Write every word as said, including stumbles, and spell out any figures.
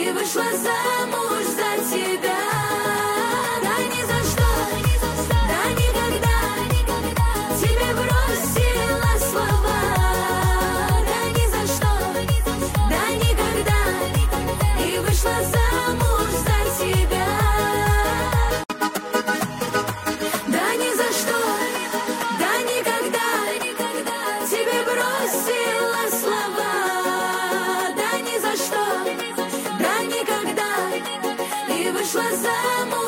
и вышла замуж за тебя. Да ни за что, да никогда тебе бросила слова. Да ни за что, да никогда, и вышла замуж за тебя. Да ни за что, да никогда тебе бросила слова. Да ни за что, да никогда, и вышла замуж.